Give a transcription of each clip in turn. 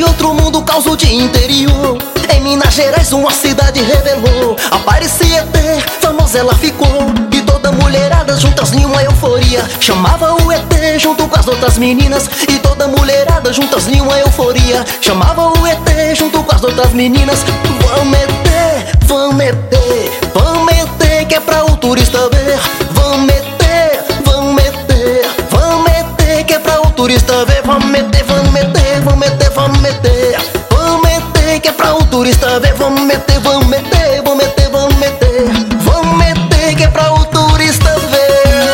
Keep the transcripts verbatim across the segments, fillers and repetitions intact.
de outro mundo, causa de interior. Em Minas Gerais uma cidade revelou. Aparecia E T, famosa ela ficou. E toda mulherada juntas em uma euforia chamava o E T junto com as outras meninas. E toda mulherada juntas em uma euforia chamava o E T junto com as outras meninas. Vamos E T, vamos E T, vamos E T, que é pra o turista ver. Vamos E T, vamos E T, vamos E T, que é pra o turista ver. Vamos E T, vamos E T, vamos E T, vamos E T, vamos E T, que é pra o turista ver. Vamos E T, vamos E T, vamos E T, vamos E T, vamos E T, que é pra o turista ver.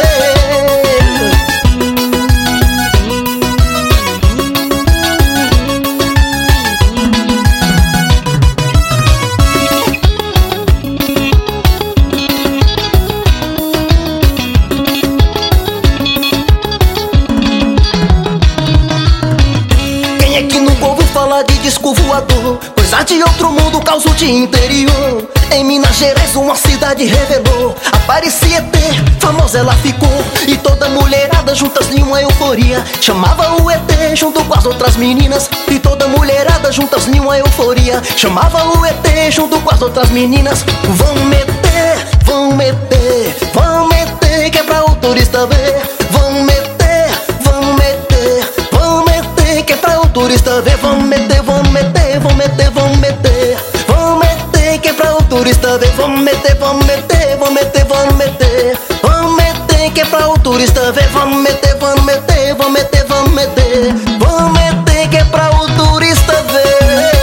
Quem é que nunca ouviu falar de disco voador? Coisa de outro mundo, causa de interior. Em Minas Gerais uma cidade revelou. Aparecia E T, famosa ela ficou. E toda mulherada juntas em uma euforia chamava o E T junto com as outras meninas. E toda mulherada juntas em uma euforia chamava o E T junto com as outras meninas. Vamos E T, vamos E T, vamos E T, que é pra o turista ver. Vamos E T, vamos E T, vamos E T, que é pra o turista ver. Vamos E T, vamos E T, vamos E T, vamos E T, vamos E T, que é pra o turista ver. Vamos E T, vamos E T, vamos E T, vamos E T, vamos E T, que é pra o turista ver. Vamos E T, vamos E T, vamos E T, vamos E T, vamos E T, que é pra o turista ver.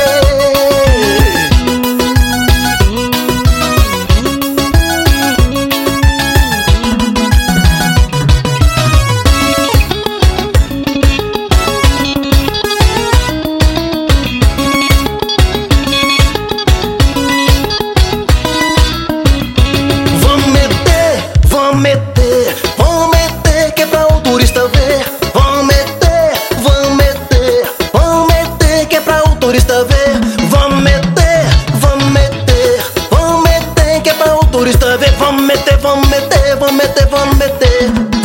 Vamos E T, vamos E T, vamos E T, que é pra o turista ver. Vamos E T, vamos E T, vamos E T, que é pra o turista ver. Vamos E T, vamos E T, vamos E T, que é pra o turista ver. Vamos E T, vamos E T, vamos E T, vamos E T.